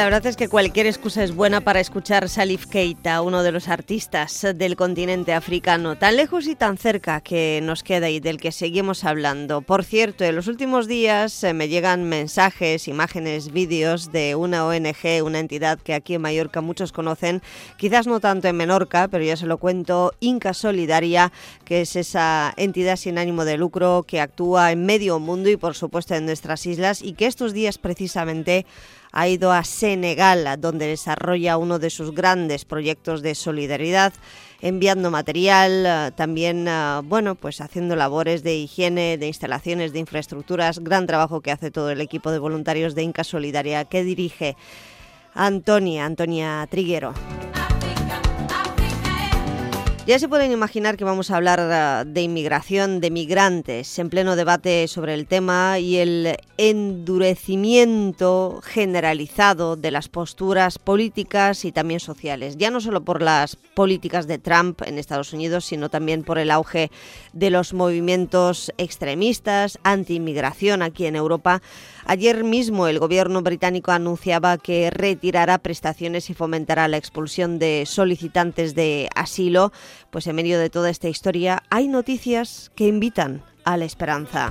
verdad es que cualquier excusa es buena para escuchar Salif Keita, uno de los artistas del continente africano, tan lejos y tan cerca que nos queda y del que seguimos hablando. Por cierto, en los últimos días me llegan mensajes, imágenes, vídeos de una ONG, una entidad que aquí en Mallorca muchos conocen, quizás no tanto en Menorca, pero ya se lo cuento, Inca Solidaria, que es esa entidad sin ánimo de lucro que actúa en medio mundo y por supuesto en nuestras islas, y que estos días precisamente ha ido a Senegal, donde desarrolla uno de sus grandes proyectos de solidaridad, enviando material, también pues haciendo labores de higiene, de instalaciones, de infraestructuras, gran trabajo que hace todo el equipo de voluntarios de Inca Solidaria que dirige Antonia Triguero. Ya se pueden imaginar que vamos a hablar de inmigración, de migrantes, en pleno debate sobre el tema y el endurecimiento generalizado de las posturas políticas y también sociales. Ya no solo por las políticas de Trump en Estados Unidos, sino también por el auge de los movimientos extremistas, anti-inmigración aquí en Europa. Ayer mismo el gobierno británico anunciaba que retirará prestaciones y fomentará la expulsión de solicitantes de asilo. Pues en medio de toda esta historia hay noticias que invitan a la esperanza.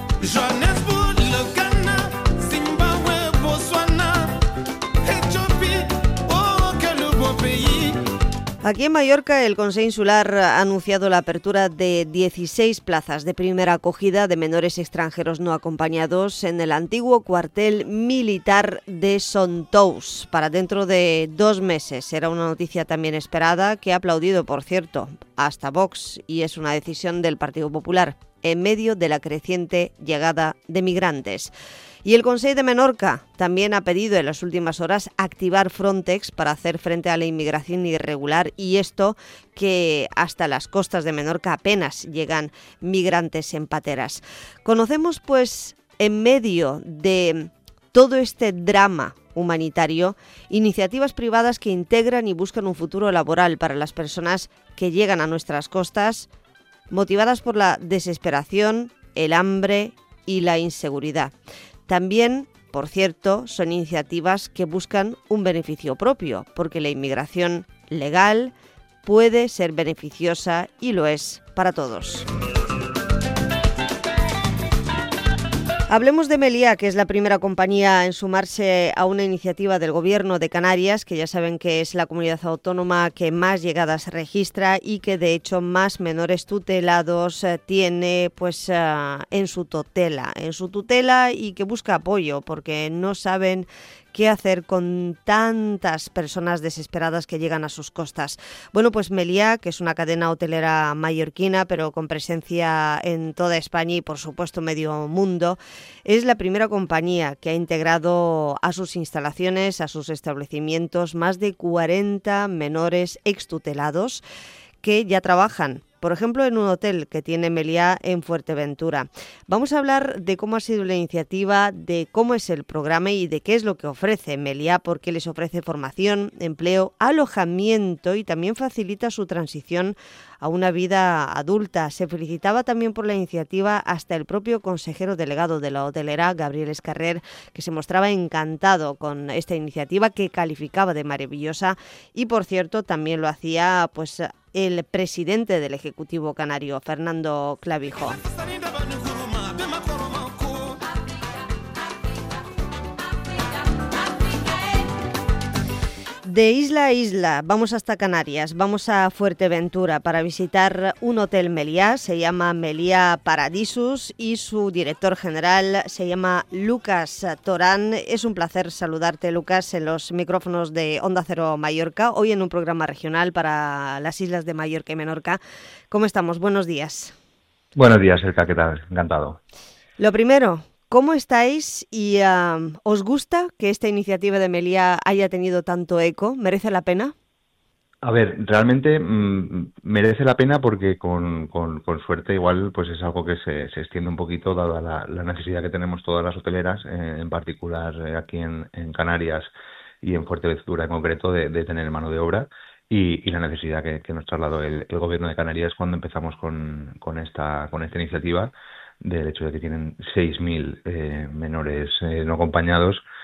Aquí en Mallorca, el Consell Insular ha anunciado la apertura de 16 plazas de primera acogida de menores extranjeros no acompañados en el antiguo cuartel militar de Sontous para dentro de 2 meses. Era una noticia también esperada, que ha aplaudido, por cierto, hasta Vox, y es una decisión del Partido Popular en medio de la creciente llegada de migrantes. Y el Consell de Menorca también ha pedido en las últimas horas activar Frontex para hacer frente a la inmigración irregular, y esto que hasta las costas de Menorca apenas llegan migrantes en pateras. Conocemos pues en medio de todo este drama humanitario iniciativas privadas que integran y buscan un futuro laboral para las personas que llegan a nuestras costas, motivadas por la desesperación, el hambre y la inseguridad. También, por cierto, son iniciativas que buscan un beneficio propio, porque la inmigración legal puede ser beneficiosa y lo es para todos. Hablemos de Meliá, que es la primera compañía en sumarse a una iniciativa del Gobierno de Canarias, que ya saben que es la comunidad autónoma que más llegadas registra y que de hecho más menores tutelados tiene pues en su tutela y que busca apoyo porque no saben qué hacer con tantas personas desesperadas que llegan a sus costas. Bueno, pues Meliá, que es una cadena hotelera mallorquina, pero con presencia en toda España y, por supuesto, medio mundo, es la primera compañía que ha integrado a sus instalaciones, a sus establecimientos, más de 40 menores extutelados que ya trabajan, por ejemplo, en un hotel que tiene Meliá en Fuerteventura. Vamos a hablar de cómo ha sido la iniciativa, de cómo es el programa y de qué es lo que ofrece Meliá, porque les ofrece formación, empleo, alojamiento y también facilita su transición a una vida adulta. Se felicitaba también por la iniciativa hasta el propio consejero delegado de la hotelera, Gabriel Escarrer, que se mostraba encantado con esta iniciativa, que calificaba de maravillosa, y por cierto también lo hacía pues el presidente del Ejecutivo Canario, Fernando Clavijo. De isla a isla, vamos hasta Canarias, vamos a Fuerteventura para visitar un hotel Meliá, se llama Meliá Paradisus y su director general se llama Lucas Torán. Es un placer saludarte, Lucas, en los micrófonos de Onda Cero Mallorca, hoy en un programa regional para las islas de Mallorca y Menorca. ¿Cómo estamos? Buenos días. Buenos días, Elka, ¿qué tal? Encantado. Lo primero, ¿cómo estáis y os gusta que esta iniciativa de Meliá haya tenido tanto eco? ¿Merece la pena? A ver, realmente merece la pena porque con suerte igual pues es algo que se extiende un poquito dada la necesidad que tenemos todas las hoteleras, en particular aquí en Canarias y en Fuerteventura en concreto, de tener mano de obra y la necesidad que nos trasladó el Gobierno de Canarias cuando empezamos con esta iniciativa, del hecho de que tienen 6.000 menores no acompañados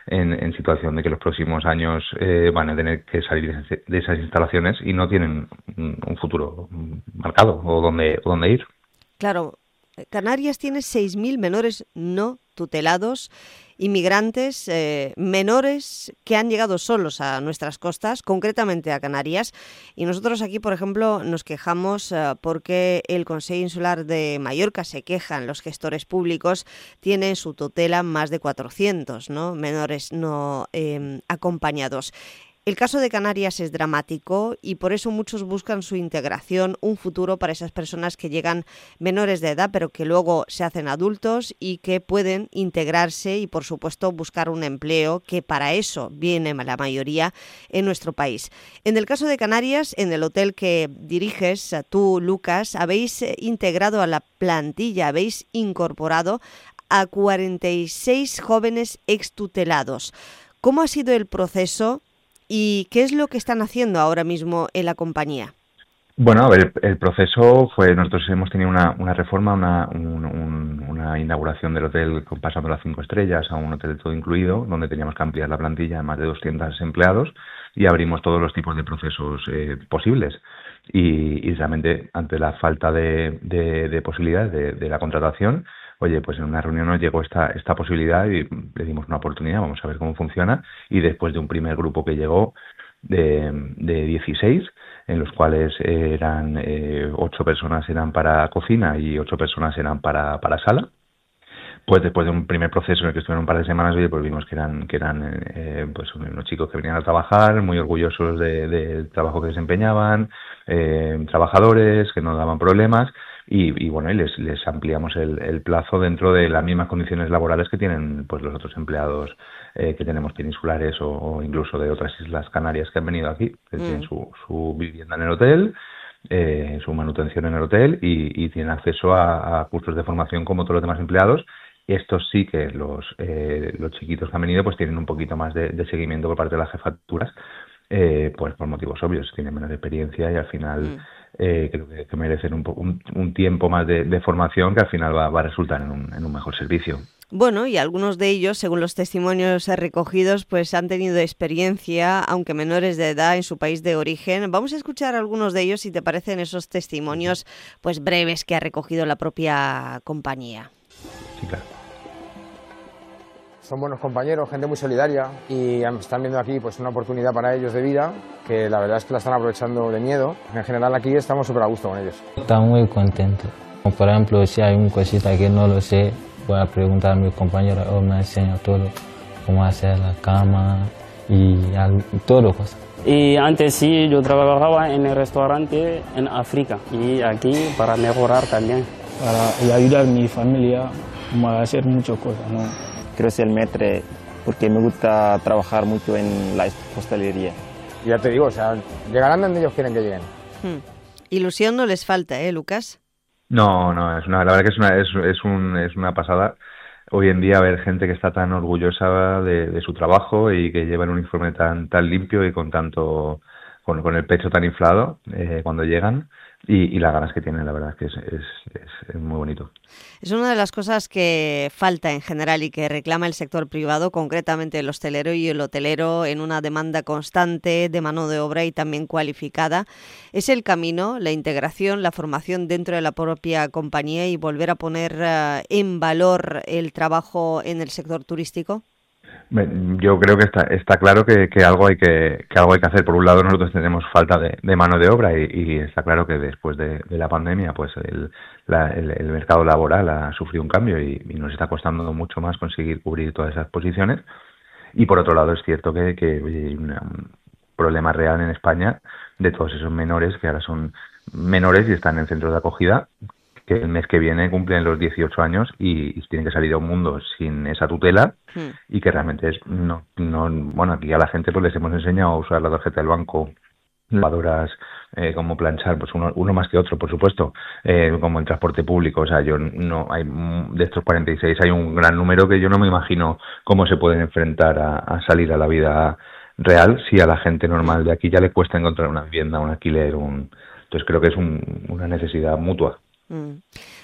en situación de que los próximos años van a tener que salir de esas instalaciones y no tienen un futuro marcado o dónde ir. Claro, Canarias tiene 6.000 menores no tutelados, inmigrantes, menores que han llegado solos a nuestras costas, concretamente a Canarias. Y nosotros aquí, por ejemplo, nos quejamos porque el Consell Insular de Mallorca se quejan, los gestores públicos tienen en su tutela más de 400, ¿no?, menores no acompañados. El caso de Canarias es dramático y por eso muchos buscan su integración, un futuro para esas personas que llegan menores de edad, pero que luego se hacen adultos y que pueden integrarse y, por supuesto, buscar un empleo, que para eso viene la mayoría en nuestro país. En el caso de Canarias, en el hotel que diriges tú, Lucas, habéis integrado a la plantilla, habéis incorporado a 46 jóvenes extutelados. ¿Cómo ha sido el proceso? ¿Y qué es lo que están haciendo ahora mismo en la compañía? Bueno, a ver, el proceso fue, nosotros hemos tenido una reforma, una inauguración del hotel pasando las 5 estrellas a un hotel de todo incluido, donde teníamos que ampliar la plantilla a más de 200 empleados y abrimos todos los tipos de procesos posibles. Y realmente, ante la falta de posibilidades de la contratación, oye, pues en una reunión nos llegó esta posibilidad y le dimos una oportunidad, vamos a ver cómo funciona. Y después de un primer grupo que llegó de 16, en los cuales eran 8 personas eran para cocina y 8 personas eran para sala, pues después de un primer proceso en el que estuvieron un par de semanas, oye, pues vimos que eran pues unos chicos que venían a trabajar, muy orgullosos del trabajo que desempeñaban, trabajadores, que no daban problemas. Y bueno, y les ampliamos el plazo dentro de las mismas condiciones laborales que tienen pues los otros empleados que tenemos peninsulares o incluso de otras islas canarias que han venido aquí, que tienen su vivienda en el hotel, su manutención en el hotel y tienen acceso a cursos de formación como todos los demás empleados. Estos sí que los chiquitos que han venido pues tienen un poquito más de seguimiento por parte de las jefaturas, pues por motivos obvios, tienen menos experiencia y al final creo que merecen un tiempo más de formación que al final va a resultar en un mejor servicio. Bueno, y algunos de ellos, según los testimonios recogidos, pues han tenido experiencia, aunque menores de edad, en su país de origen. Vamos a escuchar algunos de ellos, si te parecen, esos testimonios pues breves que ha recogido la propia compañía. Sí, claro. Son buenos compañeros, gente muy solidaria y están viendo aquí pues una oportunidad para ellos de vida que la verdad es que la están aprovechando de miedo. En general aquí estamos súper a gusto con ellos. Están muy contentos. Por ejemplo, si hay una cosita que no lo sé, voy a preguntar a mi compañero o me enseña todo, cómo hacer la cama y todo cosas. Y antes sí, yo trabajaba en el restaurante en África y aquí para mejorar también. Para ayudar a mi familia a hacer muchas cosas, ¿no? Quiero ser maître porque me gusta trabajar mucho en la hostelería. Y ya te digo, o sea, llegarán donde ellos quieren que lleguen. Ilusión no les falta, Lucas? No, la verdad que es una pasada. Hoy en día ver gente que está tan orgullosa de su trabajo y que lleva el uniforme tan limpio y con el pecho tan inflado cuando llegan y las ganas que tienen, la verdad es que es muy bonito. Es una de las cosas que falta en general y que reclama el sector privado, concretamente el hostelero y el hotelero, en una demanda constante de mano de obra y también cualificada. ¿Es el camino, la integración, la formación dentro de la propia compañía y volver a poner en valor el trabajo en el sector turístico? Yo creo que está claro que algo hay que hacer. Por un lado, nosotros tenemos falta de mano de obra y está claro que después de la pandemia pues el mercado laboral ha sufrido un cambio y nos está costando mucho más conseguir cubrir todas esas posiciones. Y por otro lado, es cierto que hay un problema real en España de todos esos menores que ahora son menores y están en centros de acogida, que el mes que viene cumplen los 18 años y tienen que salir a un mundo sin esa tutela y que realmente bueno, aquí a la gente pues les hemos enseñado a usar la tarjeta del banco, lavadoras, como planchar, pues uno más que otro, por supuesto, como en transporte público. O sea, de estos 46 hay un gran número que yo no me imagino cómo se pueden enfrentar a salir a la vida real si a la gente normal de aquí ya le cuesta encontrar una vivienda, un alquiler, entonces creo que es una necesidad mutua.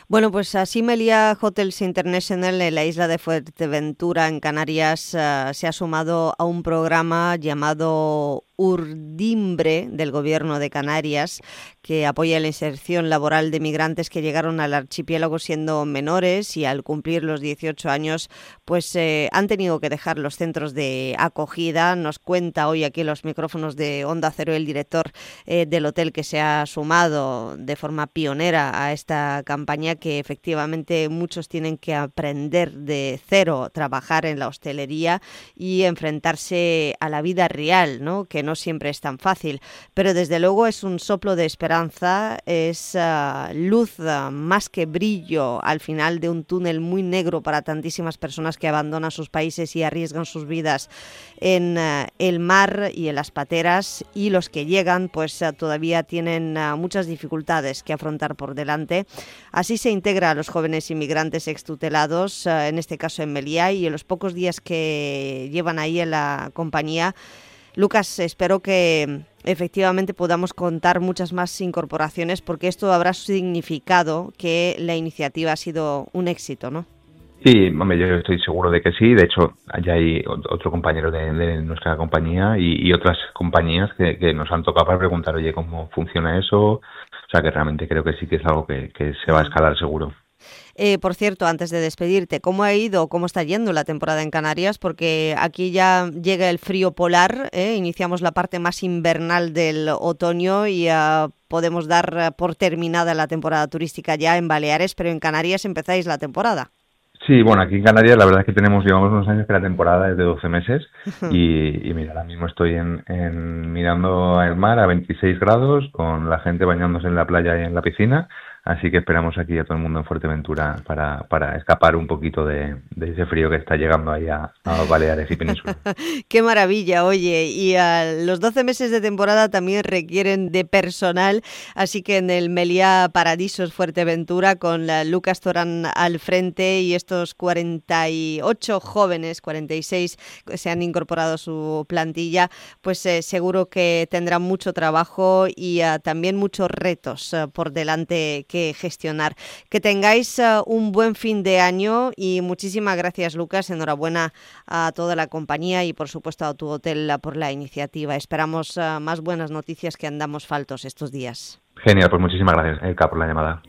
Bueno, pues así Meliá Hotels International en la isla de Fuerteventura, en Canarias, se ha sumado a un programa llamado Urdimbre del Gobierno de Canarias, que apoya la inserción laboral de migrantes que llegaron al archipiélago siendo menores y al cumplir los 18 años pues han tenido que dejar los centros de acogida. Nos cuenta hoy aquí en los micrófonos de Onda Cero el director del hotel que se ha sumado de forma pionera a esta campaña, que efectivamente muchos tienen que aprender de cero, trabajar en la hostelería y enfrentarse a la vida real, ¿no? Que no siempre es tan fácil, pero desde luego es un soplo de esperanza, es luz más que brillo al final de un túnel muy negro para tantísimas personas que abandonan sus países y arriesgan sus vidas en el mar y en las pateras, y los que llegan pues todavía tienen muchas dificultades que afrontar por delante. Así se integra a los jóvenes inmigrantes extutelados, en este caso en Meliá, y en los pocos días que llevan ahí en la compañía, Lucas, espero que efectivamente podamos contar muchas más incorporaciones, porque esto habrá significado que la iniciativa ha sido un éxito, ¿no? Sí, hombre, yo estoy seguro de que sí. De hecho, ya hay otro compañero de nuestra compañía y otras compañías que nos han tocado para preguntar, oye, ¿cómo funciona eso? O sea, que realmente creo que sí que es algo que se va a escalar seguro. Por cierto, antes de despedirte, ¿cómo ha ido, cómo está yendo la temporada en Canarias? Porque aquí ya llega el frío polar, iniciamos la parte más invernal del otoño y podemos dar por terminada la temporada turística ya en Baleares, pero en Canarias empezáis la temporada. Sí, bueno, aquí en Canarias la verdad es que llevamos unos años que la temporada es de 12 meses y mira, ahora mismo estoy mirando el mar a 26 grados, con la gente bañándose en la playa y en la piscina. Así que esperamos aquí a todo el mundo en Fuerteventura para escapar un poquito de ese frío que está llegando ahí a Baleares y Península. ¡Qué maravilla! Oye, y los 12 meses de temporada también requieren de personal, así que en el Meliá Paradisos Fuerteventura, con Lucas Torán al frente y estos 48 jóvenes, 46 se han incorporado a su plantilla, pues seguro que tendrán mucho trabajo y también muchos retos por delante que gestionar. Que tengáis un buen fin de año y muchísimas gracias, Lucas. Enhorabuena a toda la compañía y por supuesto a tu hotel por la iniciativa. Esperamos más buenas noticias, que andamos faltos estos días. Genial, pues muchísimas gracias, Elka, por la llamada.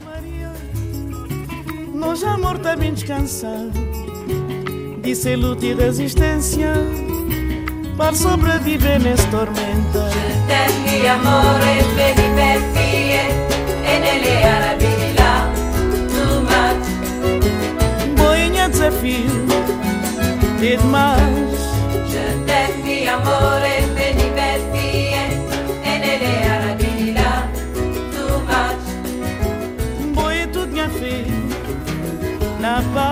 Nós amor tá bem descansado, disse luta e resistência para sobreviver nessa tormenta. Je t'aime mi amore, veni per fie. Nele arabila too much. Boinha desafio de demais. Je t'aime mi amore, veni per fie. Nele arabila too much. Boi tu tinha feito na paz.